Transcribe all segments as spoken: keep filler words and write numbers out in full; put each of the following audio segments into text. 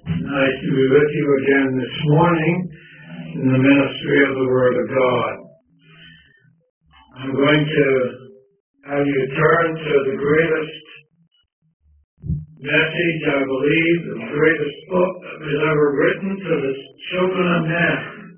Nice to be with you again this morning in the ministry of the Word of God. I'm going to have you turn to the greatest message, I believe, the greatest book that was ever written to the children of men.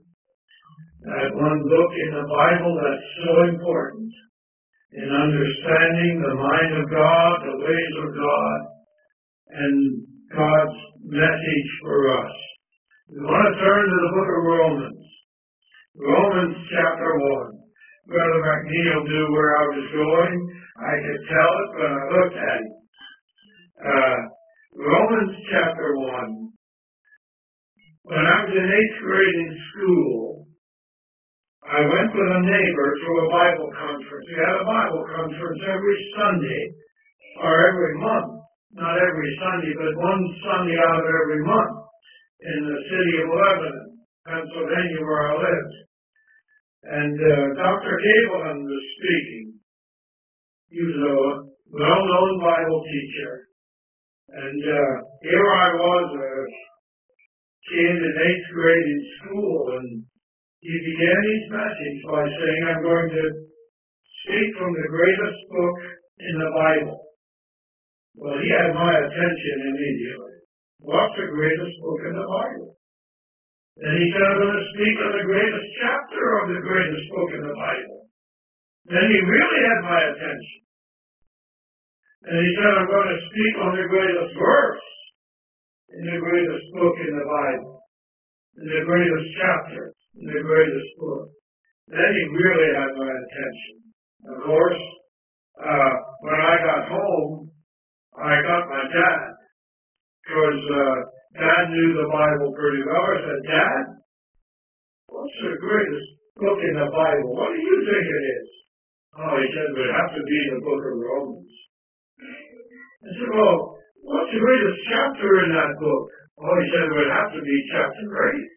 That one book in the Bible that's so important in understanding the mind of God, the ways of God, and God's message for us. We want to turn to the book of Romans. Romans chapter one. Brother McNeil knew where I was going. I could tell it when I looked at him. Uh, Romans chapter one. When I was in eighth grade in school, I went with a neighbor to a Bible conference. We had a Bible conference every Sunday, or every month. Not every Sunday, but one Sunday out of every month in the city of Lebanon, Pennsylvania, where I lived. And uh, Doctor Gableman was speaking. He was a well-known Bible teacher. And uh, here I was, a kid in eighth grade in school, and he began his message by saying, I'm going to speak from the greatest book in the Bible. Well, he had my attention immediately. What's the greatest book in the Bible? And he said, I'm going to speak on the greatest chapter of the greatest book in the Bible. Then he really had my attention. And he said, I'm going to speak on the greatest verse in the greatest book in the Bible, in the greatest chapter, in the greatest book. Then he really had my attention. Of course, uh, when I got home, I got my dad, because uh, Dad knew the Bible pretty well. I said, Dad, what's the greatest book in the Bible? What do you think it is? Oh, he said, it would have to be the book of Romans. I said, well, what's the greatest chapter in that book? Oh, he said, it would have to be chapter eight.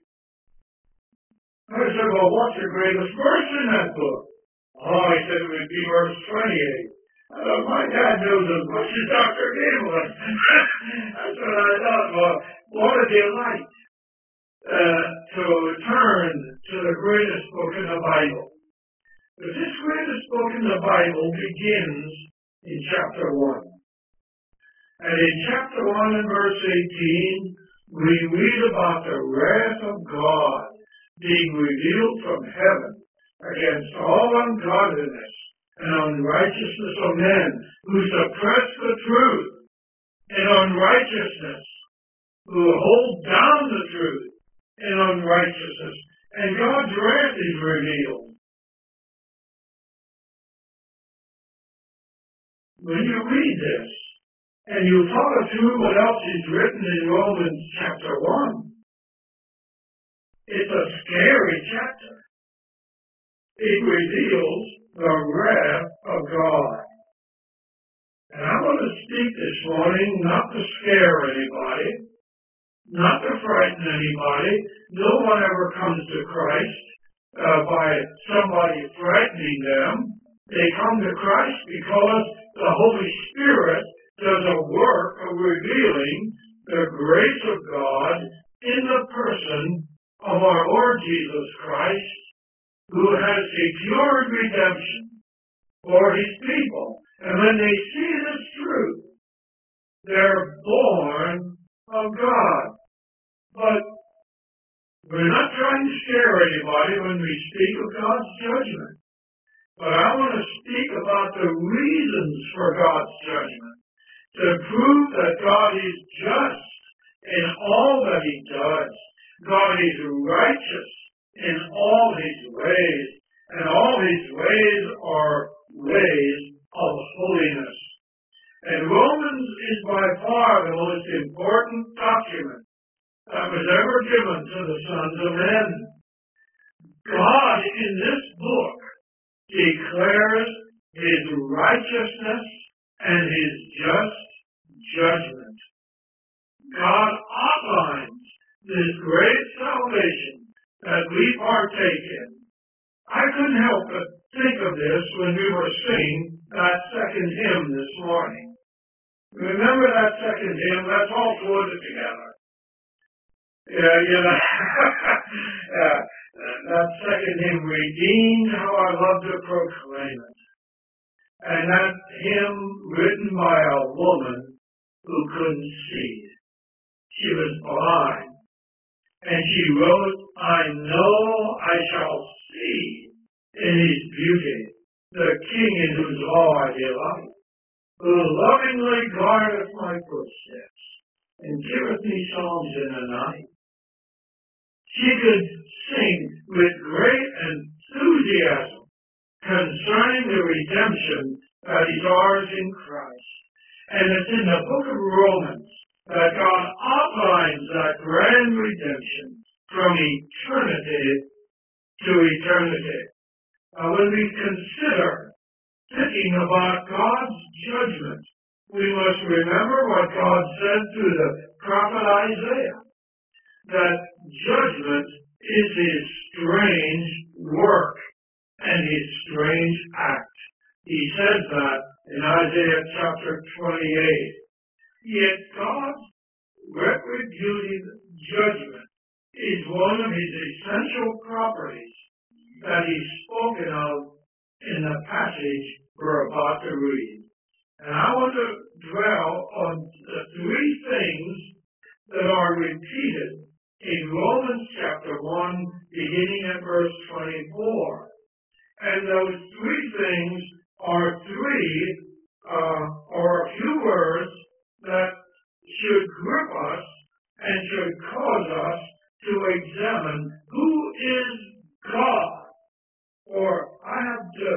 I said, well, what's the greatest verse in that book? Oh, he said, it would be verse twenty-eight. I thought, my dad knows as much as Doctor Gableman. That's what I thought. Well, what a delight uh, to turn to the greatest book in the Bible. But this greatest book in the Bible begins in chapter one. And in chapter one and verse eighteen, we read about the wrath of God being revealed from heaven against all ungodliness and unrighteousness of men who suppress the truth, and unrighteousness who hold down the truth, and unrighteousness, and God's wrath is revealed. When you read this, and you follow through what else is written in Romans chapter one, it's a scary chapter. It reveals the wrath of God. And I want to speak this morning not to scare anybody, not to frighten anybody. No one ever comes to Christ uh, by somebody frightening them. They come to Christ because the Holy Spirit does a work of revealing the grace of God in the person of our Lord Jesus Christ, who has secured redemption for his people. And when they see this truth, they're born of God. But we're not trying to scare anybody when we speak of God's judgment. But I want to speak about the reasons for God's judgment, to prove that God is just in all that he does. God is righteous in all his ways, and all his ways are ways of holiness. And Romans is by far the most important document that was ever given to the sons of men. God in this book declares his righteousness and his just judgment. God outlines this great salvation that we partake in. I couldn't help but think of this when we were singing that second hymn this morning. Remember that second hymn? Let's all quote it together. Yeah, you know, yeah, that second hymn, redeemed, how I love to proclaim it. And that hymn written by a woman who couldn't see. She was blind. And she wrote, I know I shall see in his beauty the King in whose law I delight, who lovingly guardeth my footsteps and giveth me songs in the night. She could sing with great enthusiasm concerning the redemption that is ours in Christ. And it's in the book of Romans that God outlines that grand redemption from eternity to eternity. Now, when we consider thinking about God's judgment, we must remember what God said through the prophet Isaiah, that judgment is his strange work and his strange act. He says that in Isaiah chapter twenty-eight. Yet God's retributive judgment is one of his essential properties that he's spoken of in the passage we're about to read. And I want to dwell on the three things that are repeated in Romans chapter one, beginning at verse twenty-four. And those three things are three, uh, or a few words that should grip us and should cause us to examine who is God. Or I have to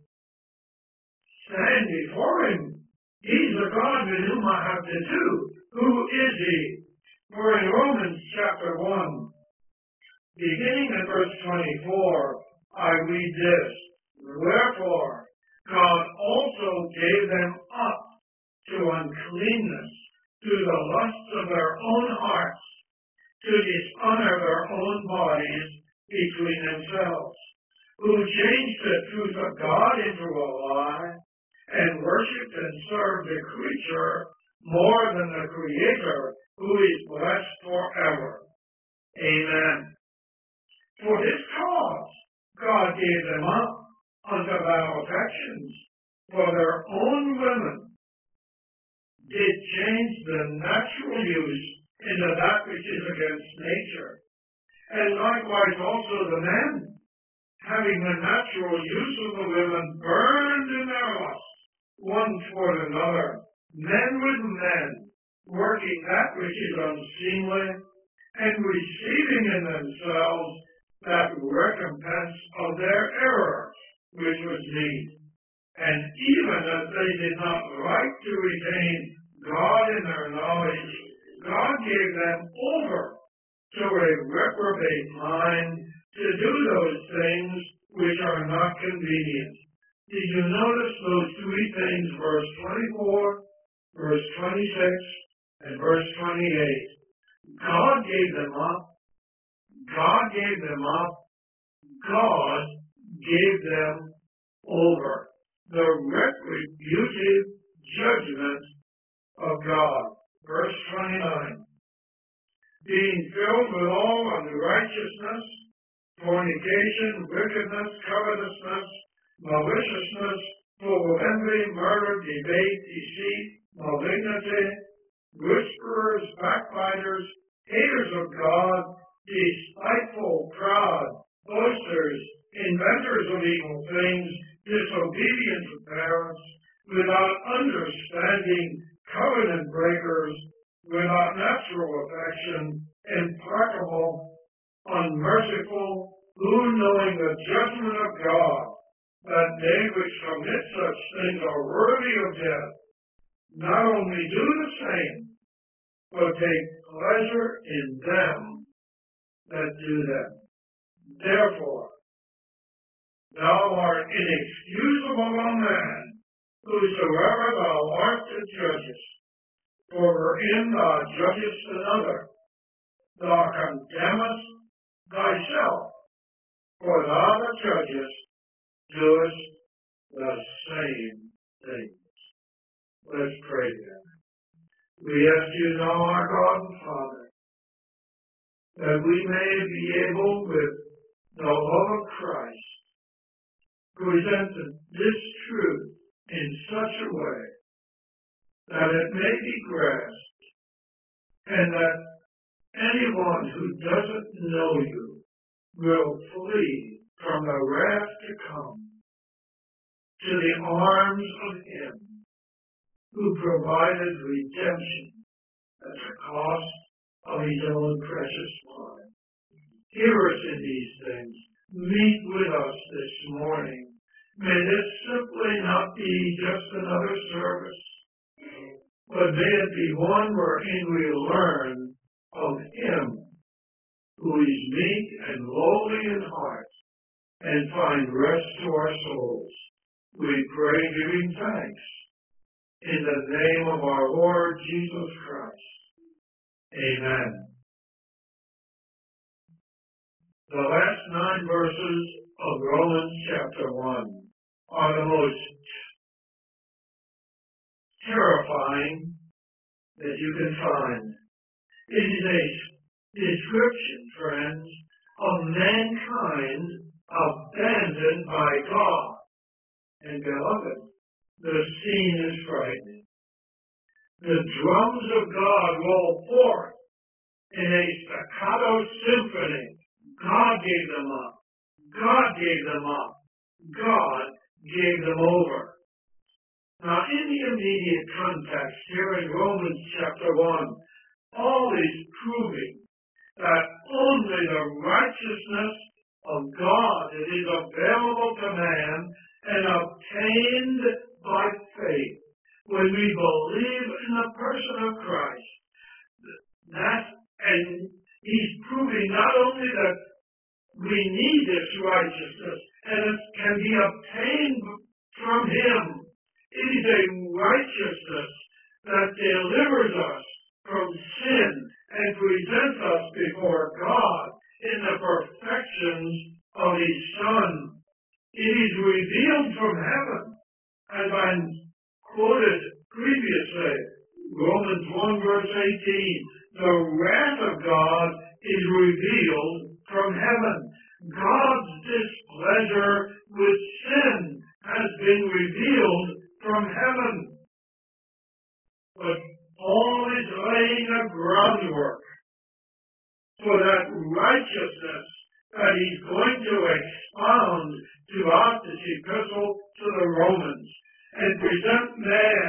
stand before him. He's the God with whom I have to do. Who is he? For in Romans chapter one, beginning at verse twenty-four, I read this. Wherefore, God also gave them up to uncleanness through the lusts of their own hearts, to dishonor their own bodies between themselves, who changed the truth of God into a lie, and worshipped and served the creature more than the Creator, who is blessed forever. Amen. For this cause, God gave them up unto vile affections, for their own women did change the natural use into that which is against nature. And likewise also the men, having the natural use of the women, burned in their lust one toward another, men with men, working that which is unseemly, and receiving in themselves that recompense of their error, which was meet. And even as they did not like to retain God in their knowledge, God gave them over to a reprobate mind to do those things which are not convenient. Did you notice those three things, verse twenty-four, verse twenty-six, and verse twenty-eight? God gave them up. God gave them up. God gave them over. The retributive judgment of God. Verse twenty-nine. Being filled with all unrighteousness, fornication, wickedness, covetousness, maliciousness, full of envy, murder, debate, deceit, malignity, whisperers, backbiters, haters of God, despiteful, proud, boasters, inventors of evil things, disobedient to parents, without understanding, covenant breakers, without natural affection, implacable, unmerciful, who, knowing the judgment of God, that they which commit such things are worthy of death, not only do the same, but take pleasure in them that do them. Therefore, thou art inexcusable, O man, whosoever thou art that judgest. For wherein thou judgest another, thou condemnest thyself, for thou that judgest doest the same things. Let's pray then. We ask you now, our God and Father, that we may be able, with the love of Christ, present this truth in such a way that it may be grasped, and that anyone who doesn't know you will flee from the wrath to come to the arms of Him who provided redemption at the cost of His own precious blood. Hear us in these things. Meet with us this morning. May this simply not be just another service, but may it be one wherein we learn of Him who is meek and lowly in heart, and find rest to our souls. We pray giving thanks in the name of our Lord Jesus Christ. Amen. The last nine verses of Romans chapter one are the most terrifying that you can find. It is a description, friends, of mankind abandoned by God. And beloved, the scene is frightening. The drums of God roll forth in a staccato symphony. God gave them up. God gave them up. God gave them over. Now, in the immediate context here in Romans chapter one, Paul is proving that only the righteousness of God that is available to man and obtained by faith when we believe in the person of Christ. That, and he's proving not only that we need this righteousness and it can be obtained from Him. It is a righteousness that delivers us from sin and presents us before God in the perfections of His Son. It is revealed from heaven, as I quoted previously, Romans one verse eighteen. The wrath of God is revealed from heaven. God's displeasure with sin has been revealed from heaven. But Paul is laying a groundwork for that righteousness that he's going to expound throughout this epistle to the Romans and present man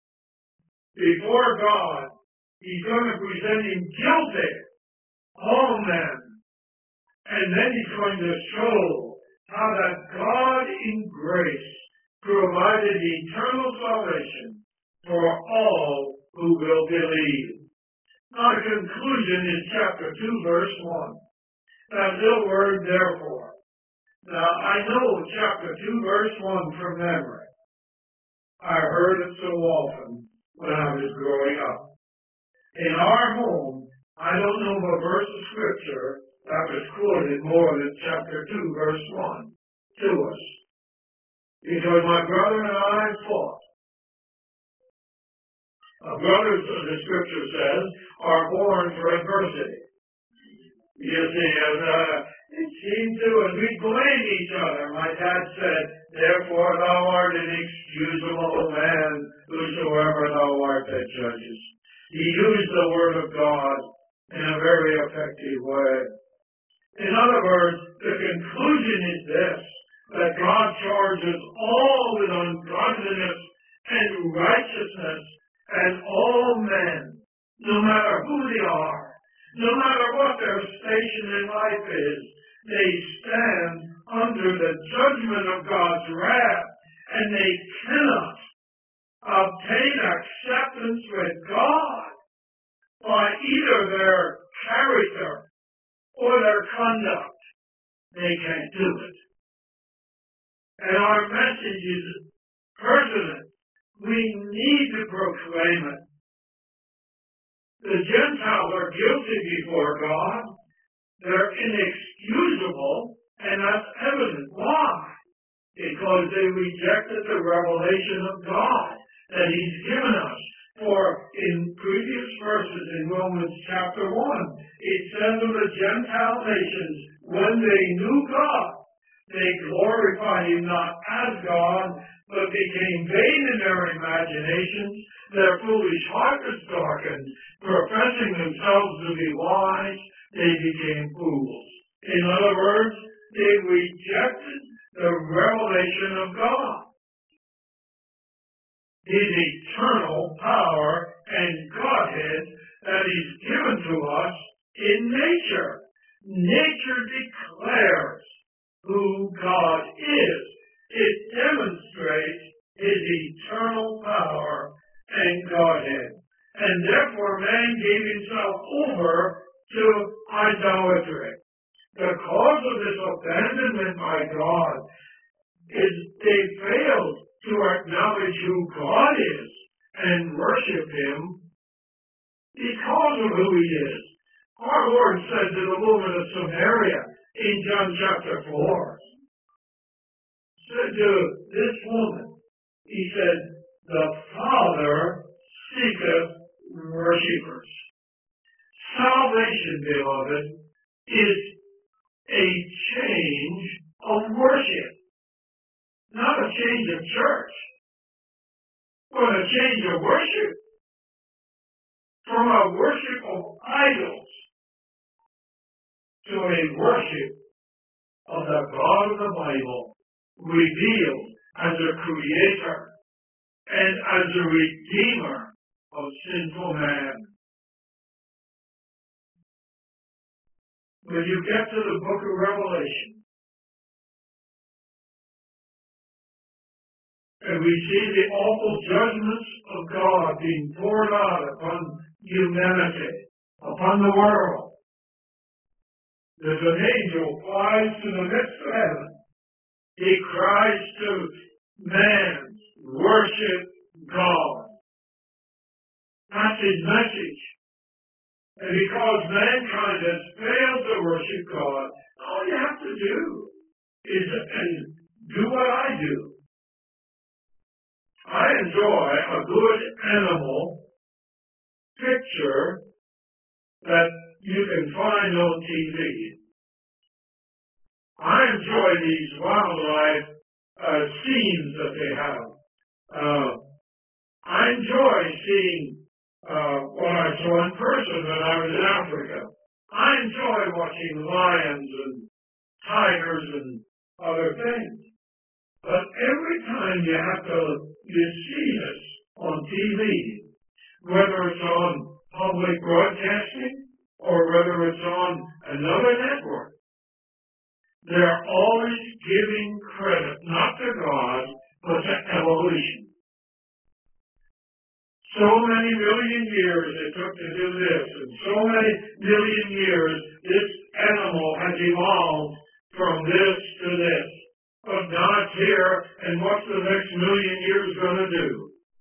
before God. He's going to present him guilty, all men. And then he's going to show how that God in grace provided eternal salvation for all who will believe. Now, the conclusion is chapter two, verse one. That little word, therefore. Now, I know chapter two, verse one from memory. I heard it so often when I was growing up. In our home, I don't know of a verse of Scripture that was quoted more than chapter two, verse one to us. Because my brother and I fought. Uh, brothers, the Scripture says, are born for adversity. You see, and, uh, it seemed to, and we blame each other. My dad said, therefore thou art an excusable man, whosoever thou art that judges. He used the Word of God in a very effective way. In other words, the conclusion is this, that God charges all with ungodliness and righteousness, and all men, no matter who they are, no matter what their station in life is, they stand under the judgment of God's wrath, and they cannot obtain acceptance with God by either their character or their conduct. They can't do it. And our message is pertinent. We need to proclaim it. The Gentiles are guilty before God. They're inexcusable, and that's evident. Why? Because they rejected the revelation of God that He's given us. For in previous verses in Romans chapter one, it says of the Gentile nations, when they knew God, they glorified him not as God, but became vain in their imaginations. Their foolish heart was darkened. Professing themselves to be wise, they became fools. In other words, they rejected the revelation of God, his eternal power and Godhead that he's given to us in nature. Nature declares who God is. It demonstrates his eternal power and Godhead. And therefore man gave himself over to idolatry. The cause of this abandonment by God is they failed to acknowledge who God is and worship him because of who he is. Our Lord said to the woman of Samaria in John chapter four, said to this woman, he said, the Father seeketh worshipers. Salvation, beloved, is a change of worship. Not a change of church, but a change of worship. From a worship of idols to a worship of the God of the Bible, revealed as a creator and as a redeemer of sinful man. When you get to the book of Revelation, and we see the awful judgments of God being poured out upon humanity, upon the world, there's an angel flies to the midst of heaven. He cries to man, worship God. That's his message. And because mankind has failed to worship God, all you have to do is do what I do. I enjoy a good animal picture that you can find on T V. I enjoy these wildlife uh, scenes that they have. Uh, I enjoy seeing uh, what I saw in person when I was in Africa. I enjoy watching lions and tigers and other things. But every time you have to, you see this on T V, whether it's on public broadcasting or whether it's on another network, they're always giving credit not to God, but to evolution. So many million years it took to do this, and so many million years this animal has evolved from this to this. But now it's here, and what's the next million years going to do?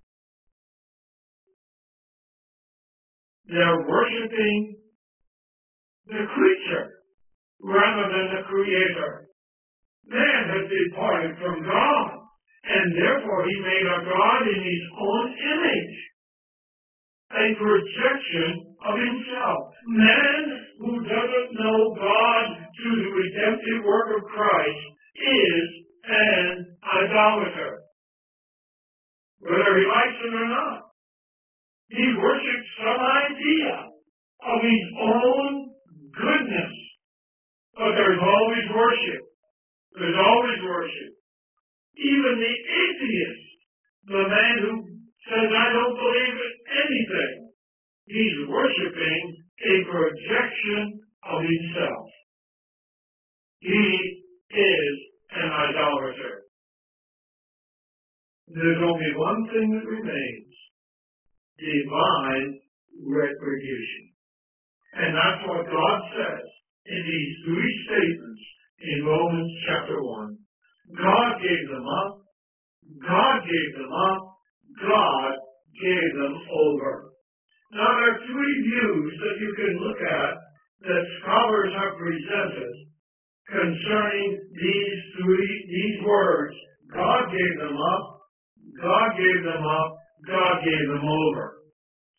They're worshiping the creature rather than the Creator. Man has departed from God, and therefore he made a God in his own image, a projection of himself. Man who doesn't know God through the redemptive work of Christ is an idolater, whether he likes it or not. He worships some idea of his own goodness. But there's always worship. There's always worship. Even the atheist, the man who says, I don't believe in anything, he's worshiping a projection of himself. He is an idolater. There's only one thing that remains: divine retribution. And that's what God says in these three statements in Romans chapter one. God gave them up. God gave them up. God gave them over. Now there are three views that you can look at that scholars have presented concerning these three, these words. God gave them up. God gave them up. God gave them over.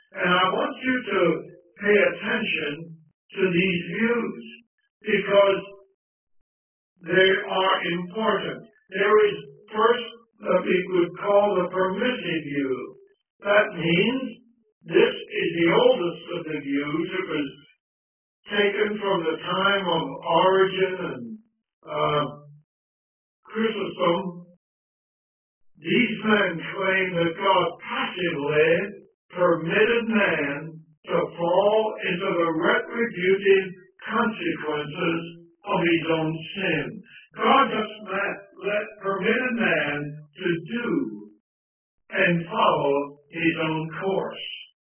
And I want you to pay attention to these views because they are important. There is first what we would call the permissive view. That means this is the oldest of the views. It was taken from the time of Origen and uh, Chrysostom. These men claim that God passively permitted man to fall into the retributive consequences of his own sin. God just let, let permitted man to do and follow his own course.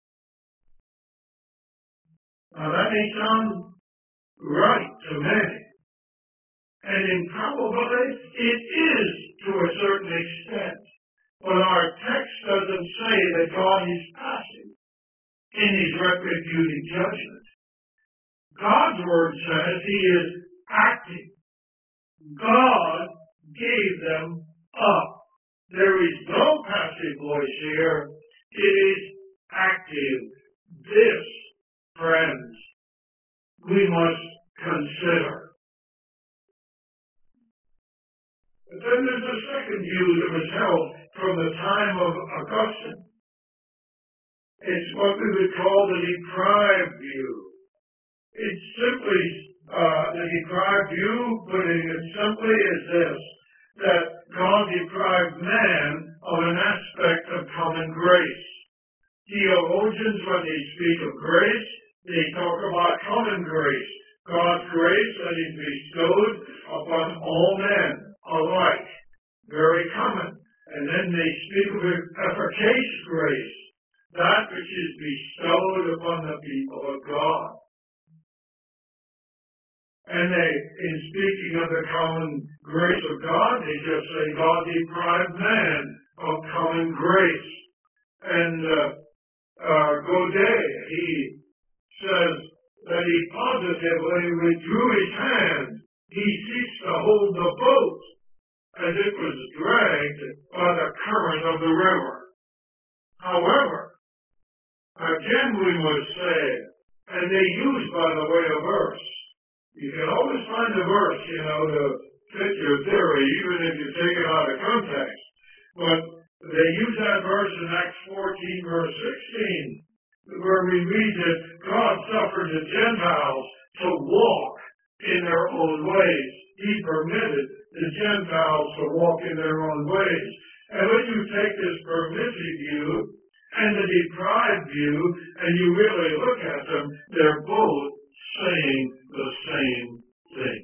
Now that may sound right to many, and in probably it is to a certain extent, but our text doesn't say that God is passive in his retributive judgment. God's word says he is active. God gave them up. There is no passive voice here. It is active. This, friends, we must consider. But then there's a second view that was held from the time of Augustine. It's what we would call the deprived view. It's simply uh, the deprived view, putting it simply, is this, that God deprived man of an aspect of common grace. Theologians, when they speak of grace, they talk about common grace. God's grace that is bestowed upon all men alike. Very common. And then they speak of efficacious grace, that which is bestowed upon the people of God. And they, in speaking of the common grace of God, they just say God deprived man of common grace. And uh, uh, Godet, he says that he positively withdrew his hand. He ceased to hold the boat as it was dragged by the current of the river. However, again we must say, and they use, by the way, a verse. You can always find a verse, you know, to fit your theory, even if you take it out of context. But they use that verse in Acts fourteen, verse sixteen, where we read that God suffered the Gentiles to walk in their own ways. He permitted the Gentiles to walk in their own ways. And when you take this permissive view and the deprived view, and you really look at them, they're both saying the same thing.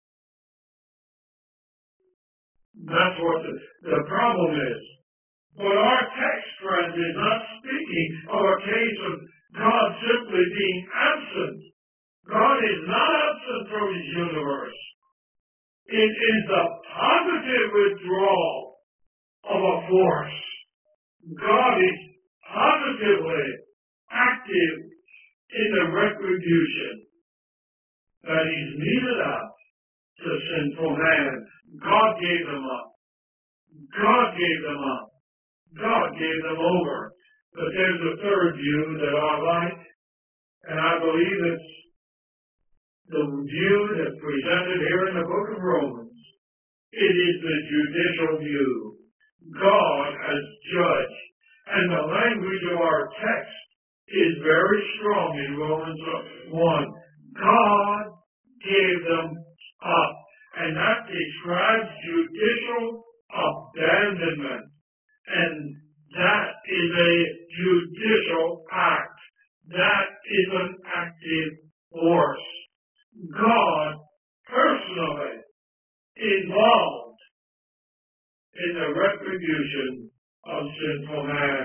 That's what the, the problem is. But our text, friends, is not speaking of a case of God simply being absent. God is not absent from his universe. It is the positive withdrawal of a force. God is positively active in the retribution that he's meted out to sinful man. God gave them up. God gave them up. God gave them over. But there's a third view that I like, and I believe it's the view that's presented here in the book of Romans. It is the judicial view. God as judge. And the language of our text is very strong in Romans one. God gave them up. And that describes judicial abandonment. And that is a judicial act. That is an active force. God personally involved in the retribution of sinful man.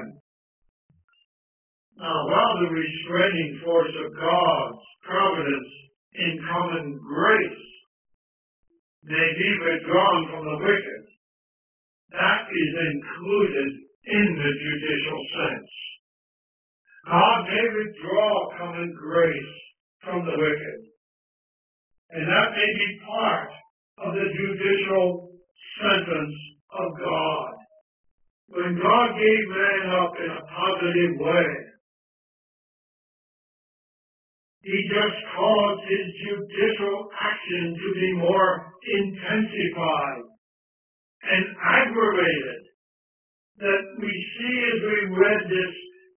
Now, while the restraining force of God's providence in common grace may be withdrawn from the wicked, that is included in the judicial sense. God may withdraw common grace from the wicked, and that may be part of the judicial sentence of God. When God gave man up in a positive way, He just caused his judicial action to be more intensified and aggravated. That we see as we read this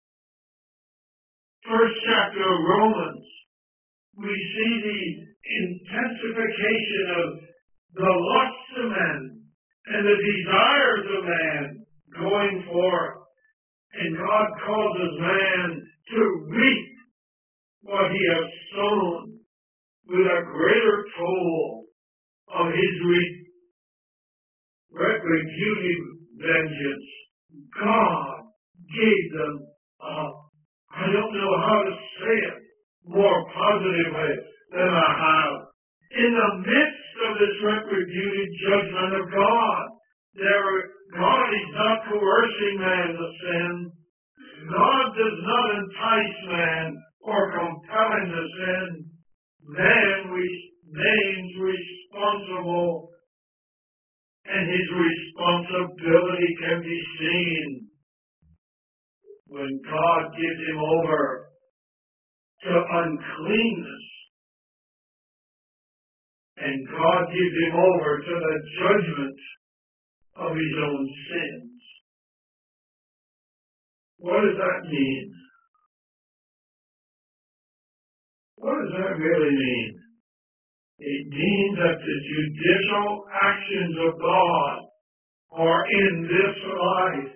first chapter of Romans, we see the intensification of the lusts of men and the desires of man going forth. And God causes man to reap what he has sown with a greater toll of his re- retributive vengeance. God gave them up. I don't know how to say it more positively than I have. In the midst of this retributive judgment of God, there, God is not coercing man to sin. God does not entice man or compel him to sin. Man remains responsible, and his responsibility can be seen when God gives him over to uncleanness, and God gives him over to the judgment of his own sins. What does that mean? What does that really mean? It means that the judicial actions of God are in this life.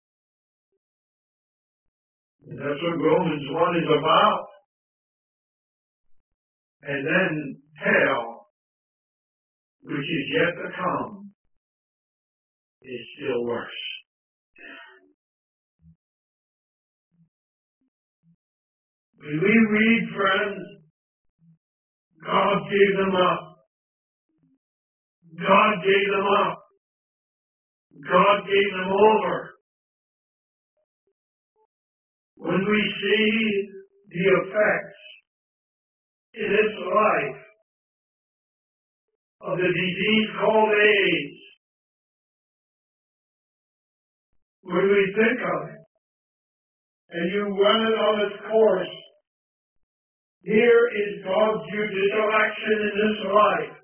And that's what Romans one is about. And then hell, which is yet to come, is still worse. When we read, friends, God gave them up. God gave them up. God gave them over. When we see the effects in this life of the disease called AIDS, when we think of it, and you run it on its course, here is God's judicial action in this life,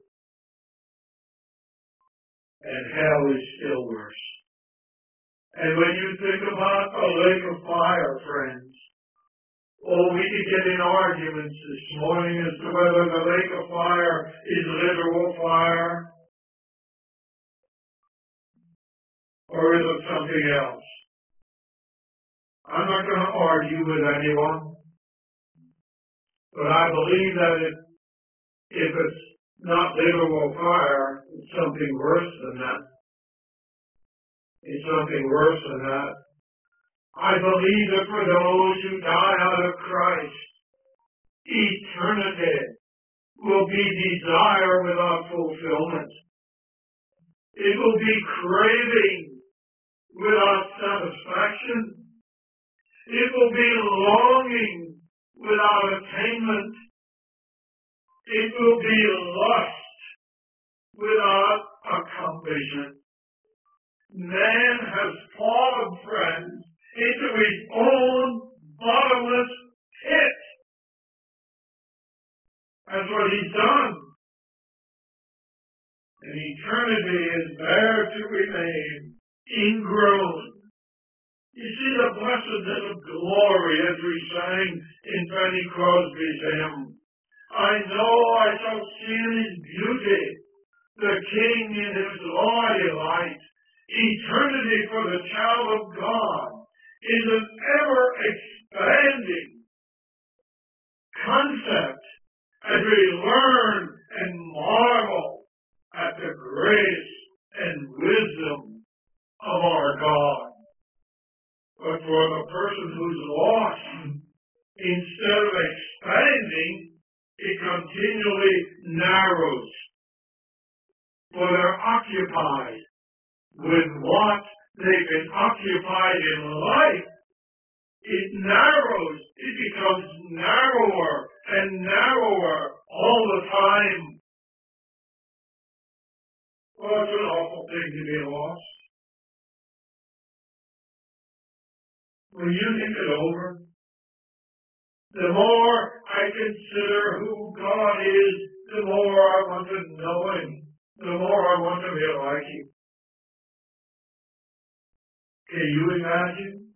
and hell is still worse. And when you think about a lake of fire, friends, oh, we could get in arguments this morning as to whether the lake of fire is literal fire or is it something else. I'm not going to argue with anyone, but I believe that if, if it's not literal fire, it's something worse than that. It's something worse than that. I believe that for those who die out of Christ, eternity will be desire without fulfillment. It will be craving without satisfaction. It will be longing without attainment. It will be lust without accomplishment. Man has fallen, friends, into his own bottomless pit. That's what he's done. And eternity is there to remain ingrown. You see the blessedness of glory as we sang in Fanny Crosby's hymn. I know I shall see in his beauty the King in his law delight. Eternity for the child of God is an ever-expanding concept as we learn and marvel at the grace and wisdom of our God. But for the person who's lost, instead of expanding, it continually narrows. For they're occupied with what they've been occupied in life. It narrows. It becomes narrower and narrower all the time. Well, it's an awful thing to be lost. When you think it over, The more I consider who God is, the more I want to know Him. The more I want to be like Him. Can you imagine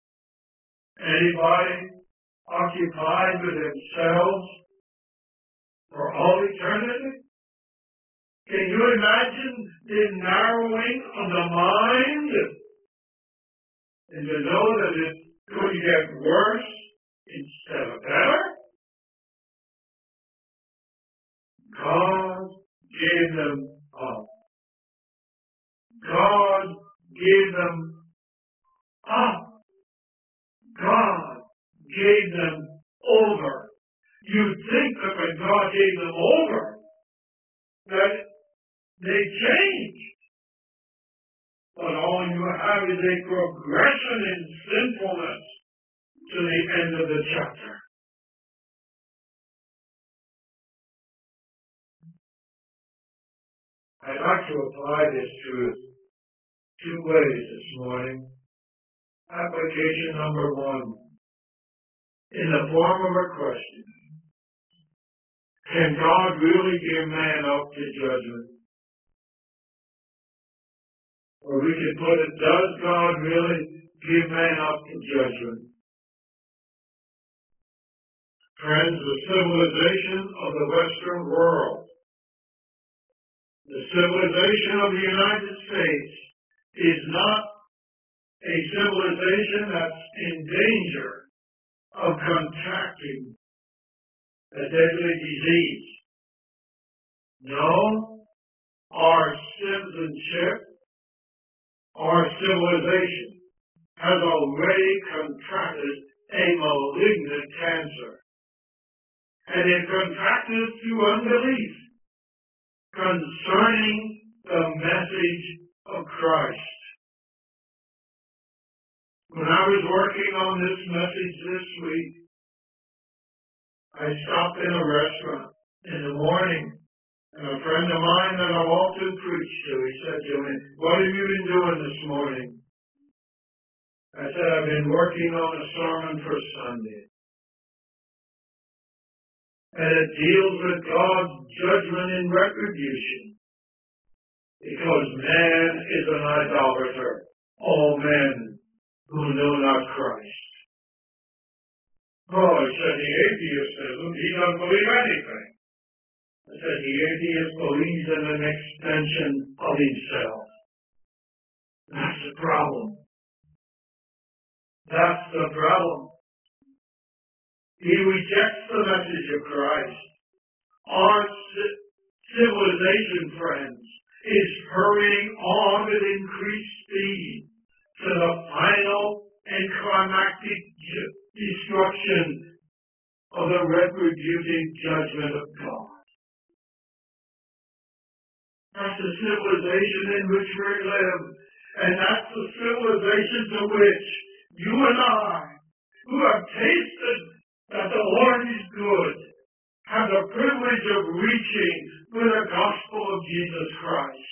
anybody occupied with themselves for all eternity? Can you imagine the narrowing of the mind? And to know that it's going to get worse instead of better? God gave them up. God gave them up. God gave them over. You'd think that when God gave them over, that they changed. But all you have is a progression in sinfulness to the end of the chapter. I'd like to apply this truth two ways this morning. Application number one, in the form of a question. Can God really give man up to judgment? Or we can put it, does God really give man up to judgment? Friends, the civilization of the Western world, the civilization of the United States, is not a civilization that's in danger of contracting a deadly disease. No, our citizenship, our civilization has already contracted a malignant cancer. And it contracted through unbelief concerning the message of Christ. When I was working on this message this week, I stopped in a restaurant in the morning, and a friend of mine that I often preach to, he said to me, "What have you been doing this morning?" I said, "I've been working on a sermon for Sunday. And it deals with God's judgment and retribution. Because man is an idolater, all men who know not Christ." Oh, he said the atheist isn't. He doesn't believe anything. I said the atheist believes in an extension of himself. That's the problem. That's the problem. He rejects the message of Christ. Our civilization, friends, is hurrying on with increased speed to the final and climactic destruction of the retributive judgment of God. That's the civilization in which we live, and that's the civilization to which you and I, who have tasted that the Lord is good, have the privilege of reaching with the gospel of Jesus Christ.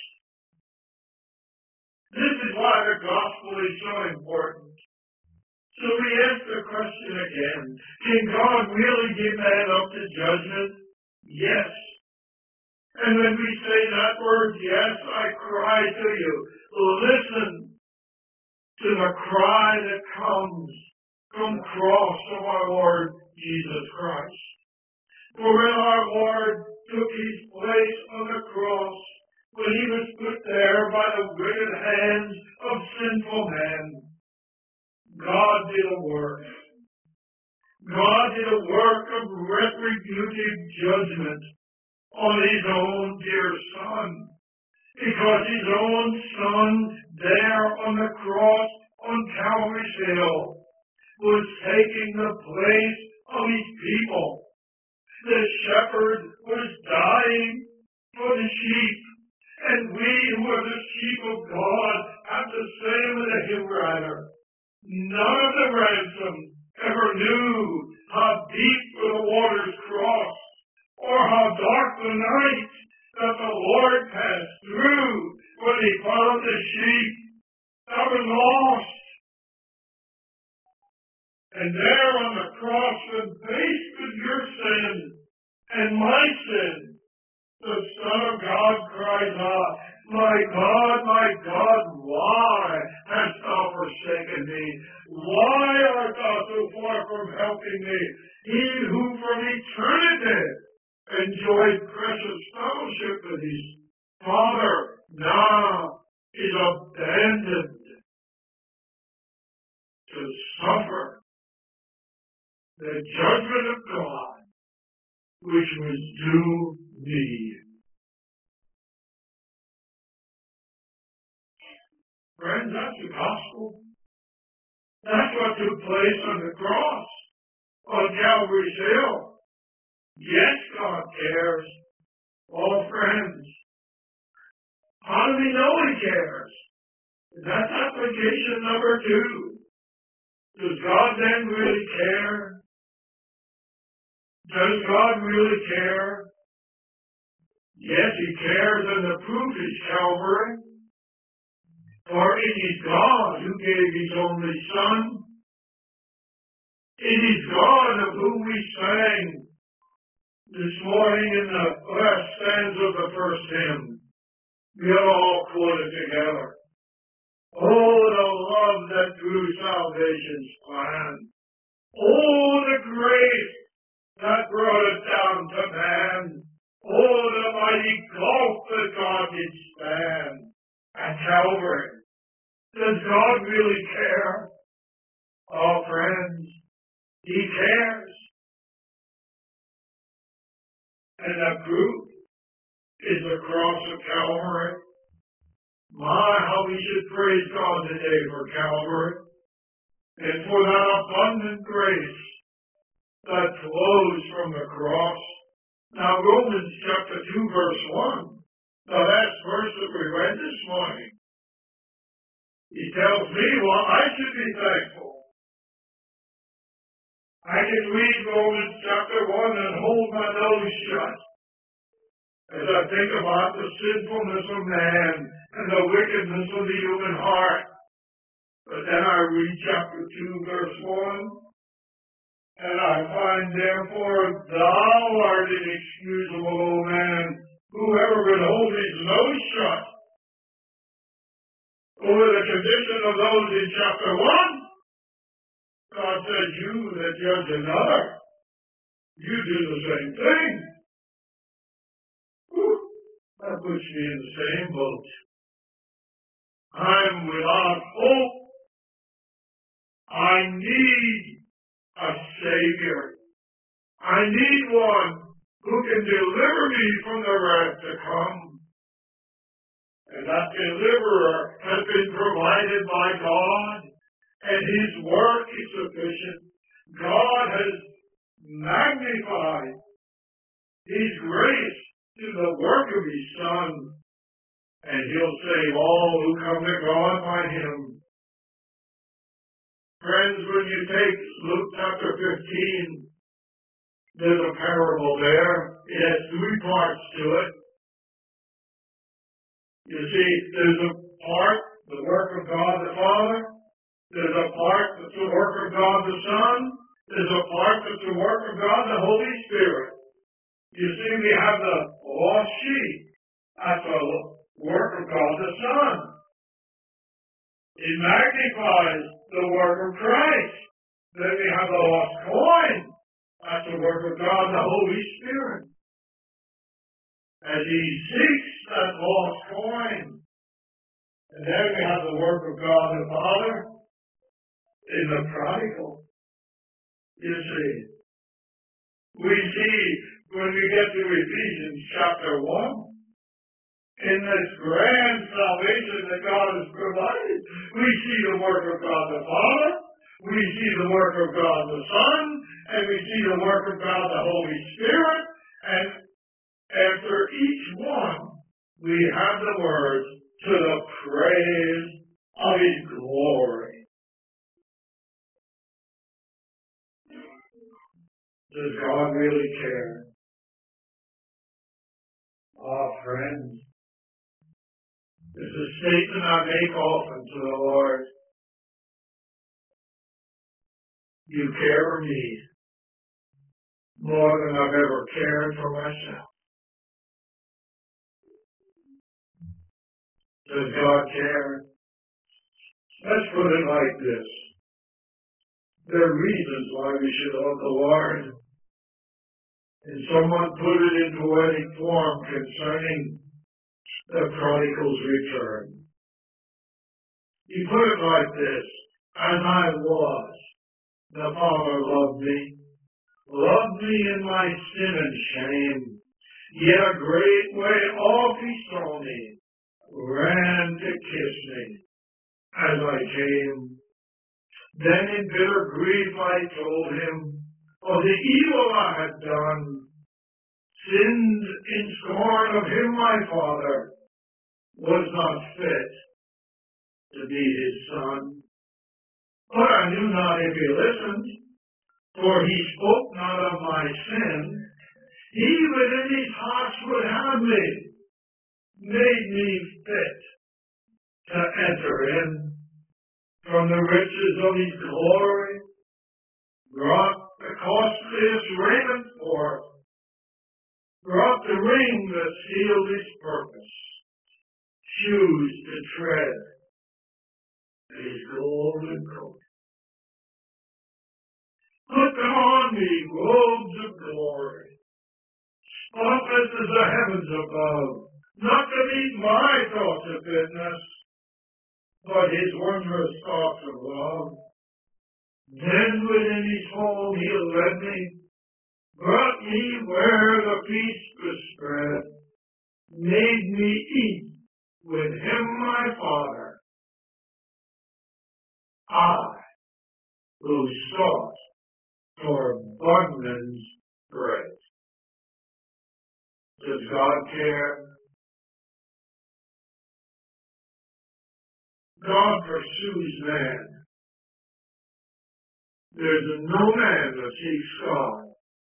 This is why the gospel is so important. So we ask the question again, can God really give man up to judgment? Yes. And when we say that word, yes, I cry to you, listen to the cry that comes from the cross of our Lord Jesus Christ. For when our Lord took his place on the cross, when he was put there by the wicked hands of sinful men, God did a work. God did a work of retributive judgment on his own dear Son, because his own Son there on the cross on Calvary's Hill was taking the place of his people. The shepherd was dying for the sheep, and we who are the sheep of God have to say with the hymn writer, none of the ransom ever knew how deep were the waters crossed, or how dark the night that the Lord passed through when he found the sheep that were lost. And there on the cross, when faced with your sin and my sin, the Son of God cries out, my God, my God, why hast thou forsaken me? Why art thou so far from helping me? He who from eternity enjoyed precious fellowship with his Father now is abandoned to suffer the judgment of God, which was due me. Friends, that's the gospel. That's what took place on the cross, on Calvary's Hill. Yes, God cares. Oh, friends, how do we know He cares? That's application number two. Does God then really care? Does God really care? Yes, He cares, and the proof is Calvary. For it is God who gave His only Son. It is God of whom we sang this morning in the last stanza of the first hymn. We all quoted together. Oh, the love that drew salvation's plan. Oh, the grace that brought it down to man. Oh, the mighty gulf that God did span at Calvary. Does God really care? Oh, friends, He cares. And the proof is the cross of Calvary. My, how we should praise God today for Calvary and for that abundant grace that flows from the cross. Now, Romans chapter two, verse one, the last verse that we read this morning, he tells me, well, I should be thankful. I can read Romans chapter one and hold my nose shut as I think about the sinfulness of man and the wickedness of the human heart. But then I read chapter two, verse one, and I find, therefore, thou art inexcusable, O man, whoever would hold his nose shut over the condition of those in chapter one. God says, you that judge another, you do the same thing. Whew, that puts me in the same boat. I'm without hope. I need a Savior. I need one who can deliver me from the wrath to come. And that deliverer has been provided by God, and His work is sufficient. God has magnified His grace to the work of His Son, and He'll save all who come to God by Him. Friends, when you take Luke chapter fifteen, there's a parable there. It has three parts to it. You see, there's a part, the work of God the Father. There's a part that's the work of God the Son. There's a part that's the work of God the Holy Spirit. You see, we have the lost sheep. That's the work of God the Son. It magnifies the work of Christ. Then we have the lost coin. That's the work of God the Holy Spirit. As He seeks that lost coin. And then we have the work of God the Father in the prodigal. You see, we see when we get to Ephesians chapter one, in this grand salvation that God has provided, we see the work of God the Father, we see the work of God the Son, and we see the work of God the Holy Spirit, and after each one, we have the words, to the praise of His glory. Does God really care? Ah, friends, it's a statement I make often to the Lord. You care for me more than I've ever cared for myself. Does God care? Let's put it like this. There are reasons why we should love the Lord. And someone put it in poetic form concerning the prodigal's return. He put it like this: as I was, the Father loved me, loved me in my sin and shame. Yet a great way off he saw me, ran to kiss me as I came. Then in bitter grief I told him of the evil I had done, sinned in scorn of him my Father, was not fit to be his son. But I knew not if he listened, for he spoke not of my sin. He within his heart would have me, made me fit to enter in. From the riches of his glory, brought the costliest raiment forth, brought the ring that sealed his purpose, shoes to tread, and his golden coat. Put them on me, robes of glory, spotless as the heavens above, not to meet my thoughts of fitness, but his wondrous thoughts of love. Then within his home he led me, brought me where the feast was spread, made me eat with him my Father. I, who sought for bondman's bread. Does God care? God pursues man. There's no man that seeks God.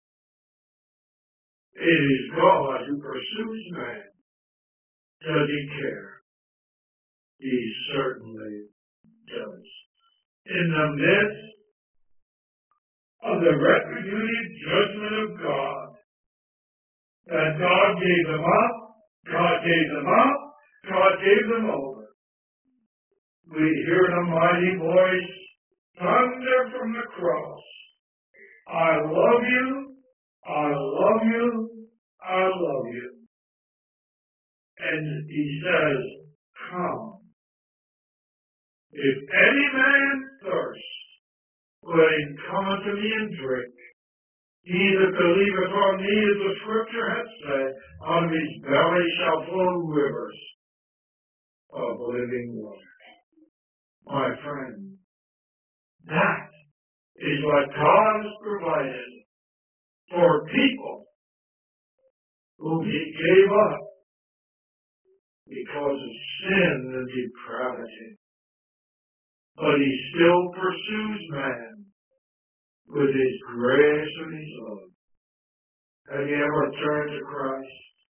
It is God who pursues man. Does he care? He certainly does. In the midst of the retributive judgment of God, that God gave them up, God gave them up, God gave them over. We hear the mighty voice thunder from the cross. I love you, I love you, I love you. And he says, come. If any man thirst, let him come unto me and drink. He that believeth on me, as the scripture hath said, out of his belly shall flow rivers of living water. My friend, that is what God has provided for people whom he gave up because of sin and depravity. But he still pursues man with his grace and his love. Have you ever turned to Christ?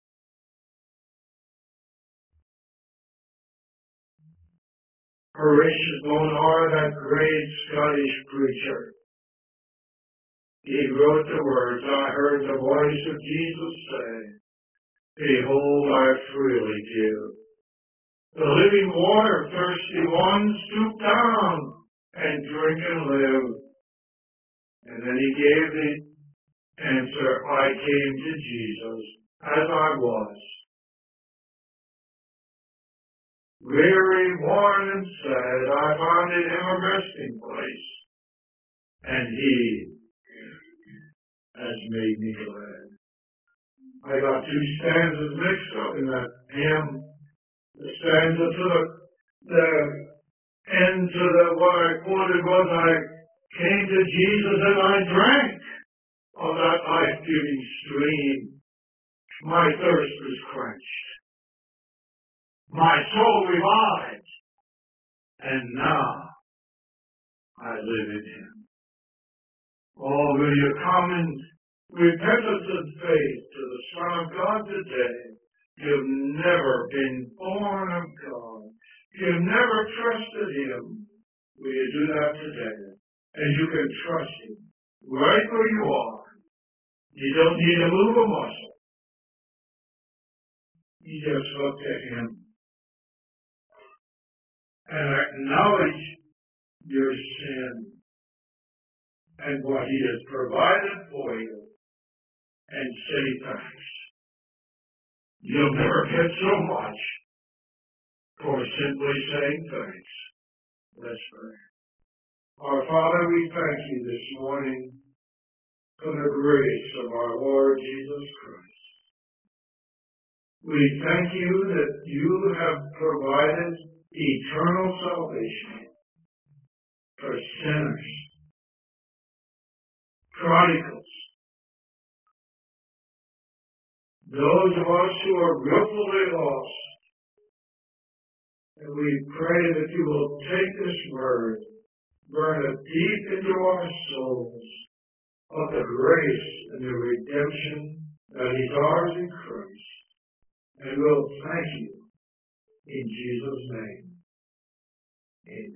Horatius Bonar, that great Scottish preacher, he wrote the words, I heard the voice of Jesus say, behold, I freely give. The living water, thirsty one, stoop down and drink and live. And then he gave the answer, I came to Jesus as I was. Weary, worn, and sad, I found in him a resting place, and he has made me glad. I got two stanzas mixed up in that hymn. The stanza to the, the end to the, what I quoted was, I came to Jesus and I drank of that life-giving stream. My thirst was quenched. My soul revived, and now I live in him. Oh, will you come in repentance and faith to the Son of God today? You've never been born of God. You've never trusted him. Will you do that today? and you can trust him right where you are. You don't need to move a muscle. You just look at him and acknowledge your sin and what he has provided for you and say thanks. You'll never get so much for simply saying thanks. Let's pray. Our Father, we thank you this morning for the grace of our Lord Jesus Christ. We thank you that you have provided eternal salvation for sinners, prodigals, those of us who are willfully lost. And we pray that you will take this word, burn it deep into our souls of the grace and the redemption that is ours in Christ. And we'll thank you in Jesus' name. Amen.